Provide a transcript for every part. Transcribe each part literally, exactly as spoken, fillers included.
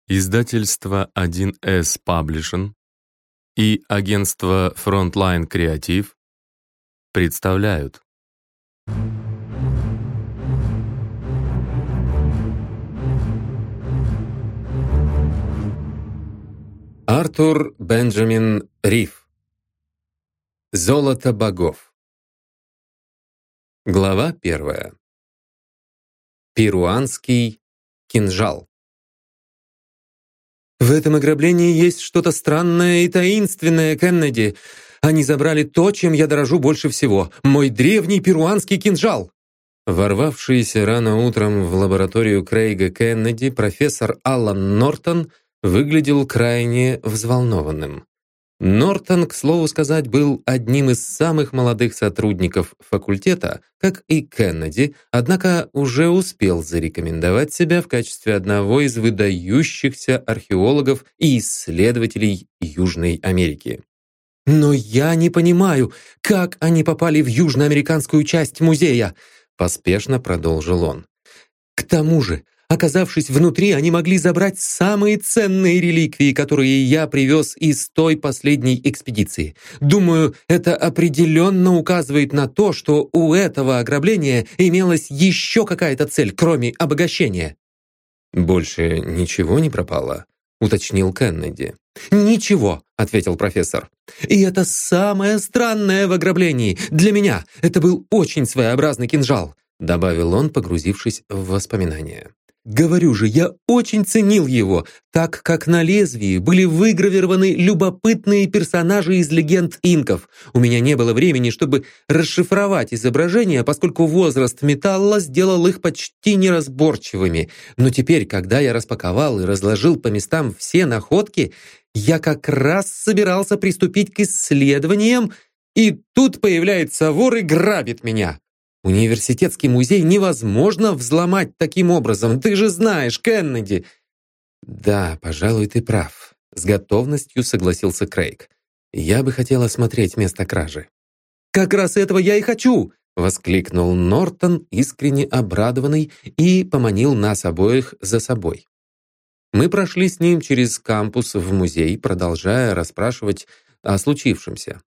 Издательство один эс Publishing и агентство Frontline Creative представляют. Артур Бенджамин Риф. Золото богов. Глава первая. Перуанский кинжал. «В этом ограблении есть что-то странное и таинственное, Кеннеди. Они забрали то, чем я дорожу больше всего. Мой древний перуанский кинжал!» Ворвавшийся рано утром в лабораторию Крейга Кеннеди профессор Аллан Нортон выглядел крайне взволнованным. Нортон, к слову сказать, был одним из самых молодых сотрудников факультета, как и Кеннеди, однако уже успел зарекомендовать себя в качестве одного из выдающихся археологов и исследователей Южной Америки. «Но я не понимаю, как они попали в южноамериканскую часть музея», поспешно продолжил он. «К тому же, оказавшись внутри, они могли забрать самые ценные реликвии, которые я привез из той последней экспедиции. Думаю, это определенно указывает на то, что у этого ограбления имелась еще какая-то цель, кроме обогащения». «Больше ничего не пропало?» — уточнил Кеннеди. «Ничего», — ответил профессор. «И это самое странное в ограблении. Для меня это был очень своеобразный кинжал», — добавил он, погрузившись в воспоминания. «Говорю же, я очень ценил его, так как на лезвии были выгравированы любопытные персонажи из легенд инков. У меня не было времени, чтобы расшифровать изображения, поскольку возраст металла сделал их почти неразборчивыми. Но теперь, когда я распаковал и разложил по местам все находки, я как раз собирался приступить к исследованиям, и тут появляется вор и грабит меня. Университетский музей невозможно взломать таким образом, ты же знаешь, Кеннеди». «Да, пожалуй, ты прав», — с готовностью согласился Крейг. «Я бы хотел осмотреть место кражи». «Как раз этого я и хочу!» — воскликнул Нортон, искренне обрадованный, и поманил нас обоих за собой. Мы прошли с ним через кампус в музей, продолжая расспрашивать о случившемся.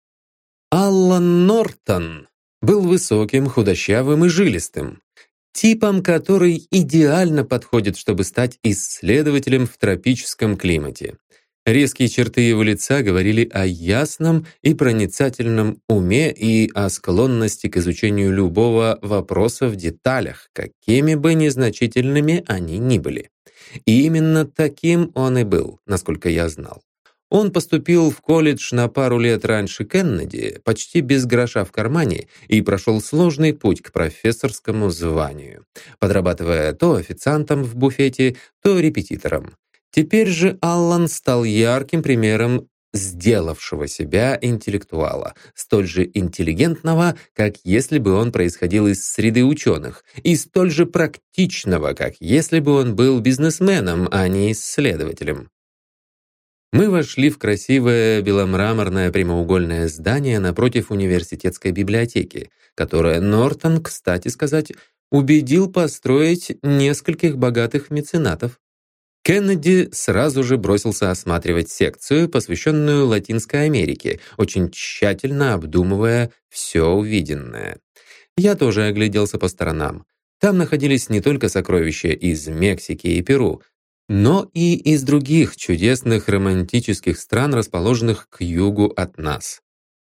Аллан Нортон был высоким, худощавым и жилистым, типом, который идеально подходит, чтобы стать исследователем в тропическом климате. Резкие черты его лица говорили о ясном и проницательном уме и о склонности к изучению любого вопроса в деталях, какими бы незначительными они ни были. И именно таким он и был, насколько я знал. Он поступил в колледж на пару лет раньше Кеннеди, почти без гроша в кармане, и прошел сложный путь к профессорскому званию, подрабатывая то официантом в буфете, то репетитором. Теперь же Аллан стал ярким примером сделавшего себя интеллектуала, столь же интеллигентного, как если бы он происходил из среды ученых, и столь же практичного, как если бы он был бизнесменом, а не исследователем. Мы вошли в красивое беломраморное прямоугольное здание напротив университетской библиотеки, которое Нортон, кстати сказать, убедил построить нескольких богатых меценатов. Кеннеди сразу же бросился осматривать секцию, посвященную Латинской Америке, очень тщательно обдумывая все увиденное. Я тоже огляделся по сторонам. Там находились не только сокровища из Мексики и Перу, но и из других чудесных романтических стран, расположенных к югу от нас.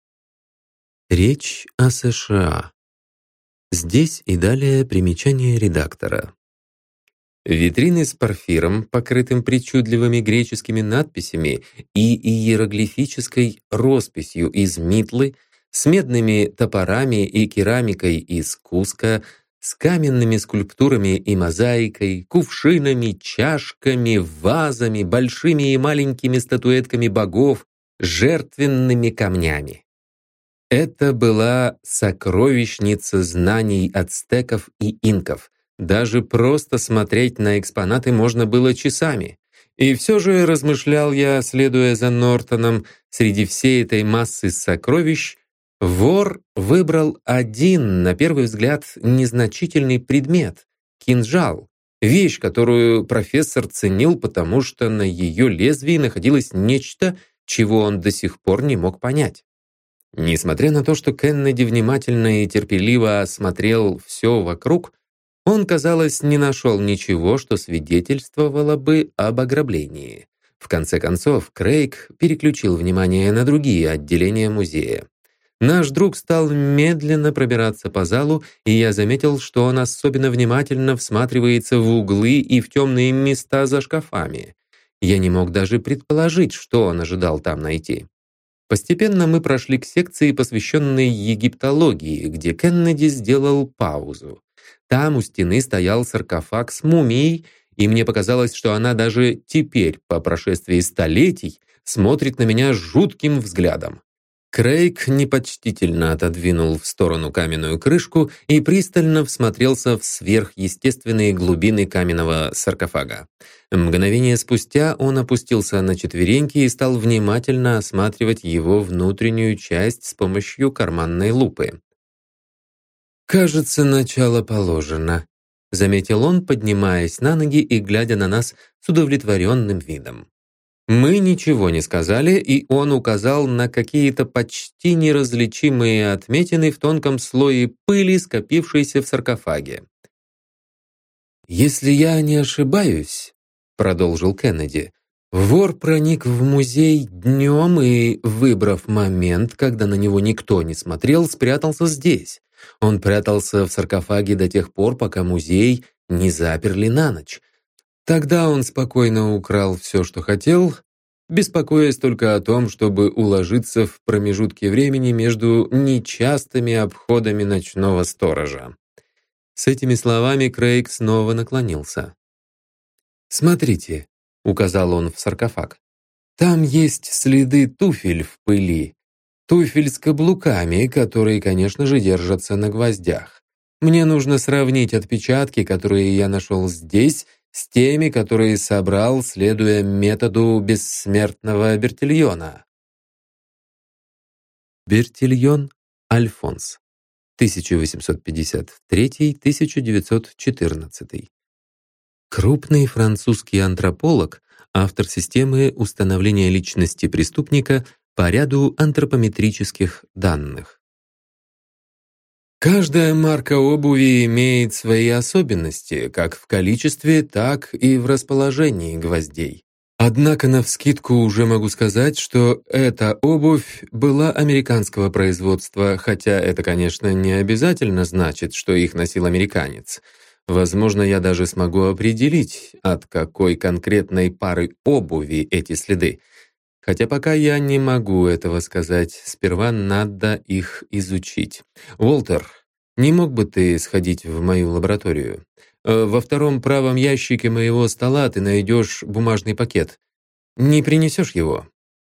Речь о США. Здесь и далее примечание редактора. Витрины с порфиром, покрытым причудливыми греческими надписями и иероглифической росписью из митлы, с медными топорами и керамикой из Куска, с каменными скульптурами и мозаикой, кувшинами, чашками, вазами, большими и маленькими статуэтками богов, жертвенными камнями. Это была сокровищница знаний ацтеков и инков. Даже просто смотреть на экспонаты можно было часами. И все же, размышлял я, следуя за Нортоном, среди всей этой массы сокровищ, вор выбрал один, на первый взгляд, незначительный предмет — кинжал, Вещь, которую профессор ценил, потому что на ее лезвии находилось нечто, чего он до сих пор не мог понять. Несмотря на то, что Кеннеди внимательно и терпеливо осмотрел все вокруг, он, казалось, не нашел ничего, что свидетельствовало бы об ограблении. В конце концов, Крейг переключил внимание на другие отделения музея. Наш друг стал медленно пробираться по залу, и я заметил, что он особенно внимательно всматривается в углы и в темные места за шкафами. Я не мог даже предположить, что он ожидал там найти. Постепенно мы прошли к секции, посвященной египтологии, где Кеннеди сделал паузу. Там у стены стоял саркофаг с мумией, и мне показалось, что она даже теперь, по прошествии столетий, смотрит на меня жутким взглядом. Крейг непочтительно отодвинул в сторону каменную крышку и пристально всмотрелся в сверхъестественные глубины каменного саркофага. Мгновение спустя он опустился на четвереньки и стал внимательно осматривать его внутреннюю часть с помощью карманной лупы. «Кажется, начало положено», — заметил он, поднимаясь на ноги и глядя на нас с удовлетворенным видом. Мы ничего не сказали, и он указал на какие-то почти неразличимые отметины в тонком слое пыли, скопившейся в саркофаге. «Если я не ошибаюсь», — продолжил Кеннеди, «вор проник в музей днем и, выбрав момент, когда на него никто не смотрел, спрятался здесь. Он прятался в саркофаге до тех пор, пока музей не заперли на ночь. Тогда он спокойно украл все, что хотел, беспокоясь только о том, чтобы уложиться в промежутке времени между нечастыми обходами ночного сторожа». С этими словами Крейг снова наклонился. «Смотрите», — указал он в саркофаг, «там есть следы туфель в пыли, туфель с каблуками, которые, конечно же, держатся на гвоздях. Мне нужно сравнить отпечатки, которые я нашел здесь, с теми, которые собрал, следуя методу бессмертного Бертильона». Бертильон Альфонс, тысяча восемьсот пятьдесят третий — тысяча девятьсот четырнадцатый. Крупный французский антрополог, автор системы установления личности преступника по ряду антропометрических данных. Каждая марка обуви имеет свои особенности, как в количестве, так и в расположении гвоздей. Однако навскидку уже могу сказать, что эта обувь была американского производства, хотя это, конечно, не обязательно значит, что их носил американец. Возможно, я даже смогу определить, от какой конкретной пары обуви эти следы. Хотя пока я не могу этого сказать, сперва надо их изучить. Уолтер, не мог бы ты сходить в мою лабораторию? Во втором правом ящике моего стола ты найдешь бумажный пакет. Не принесешь его?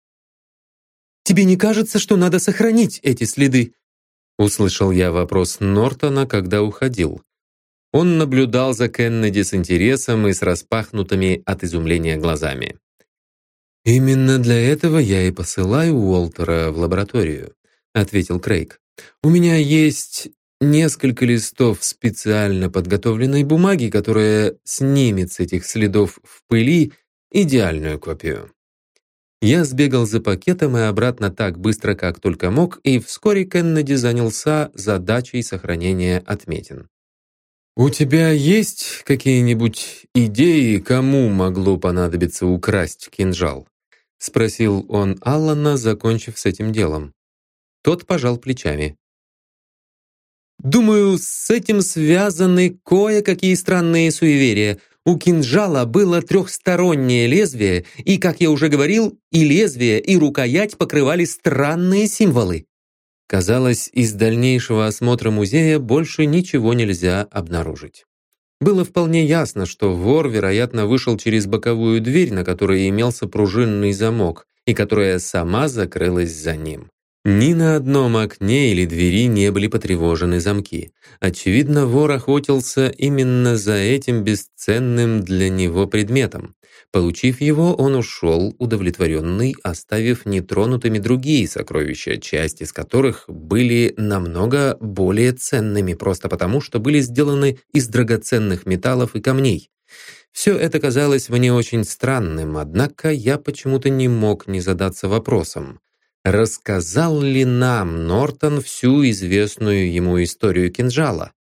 «Тебе не кажется, что надо сохранить эти следы?» Услышал я вопрос Нортона, когда уходил. Он наблюдал за Кеннеди с интересом и с распахнутыми от изумления глазами. «Именно для этого я и посылаю Уолтера в лабораторию», — ответил Крейг. «У меня есть несколько листов специально подготовленной бумаги, которая снимет с этих следов в пыли идеальную копию». Я сбегал за пакетом и обратно так быстро, как только мог, и вскоре Кеннеди занялся задачей сохранения отметин. «У тебя есть какие-нибудь идеи, кому могло понадобиться украсть кинжал?» — спросил он Аллана, закончив с этим делом. Тот пожал плечами. «Думаю, с этим связаны кое-какие странные суеверия. У кинжала было трехстороннее лезвие, и, как я уже говорил, и лезвие, и рукоять покрывали странные символы». Казалось, из дальнейшего осмотра музея больше ничего нельзя обнаружить. Было вполне ясно, что вор, вероятно, вышел через боковую дверь, на которой имелся пружинный замок, и которая сама закрылась за ним. Ни на одном окне или двери не были потревожены замки. Очевидно, вор охотился именно за этим бесценным для него предметом. Получив его, он ушел, удовлетворенный, оставив нетронутыми другие сокровища, часть из которых были намного более ценными просто потому, что были сделаны из драгоценных металлов и камней. Все это казалось мне очень странным, однако я почему-то не мог не задаться вопросом, рассказал ли нам Нортон всю известную ему историю кинжала?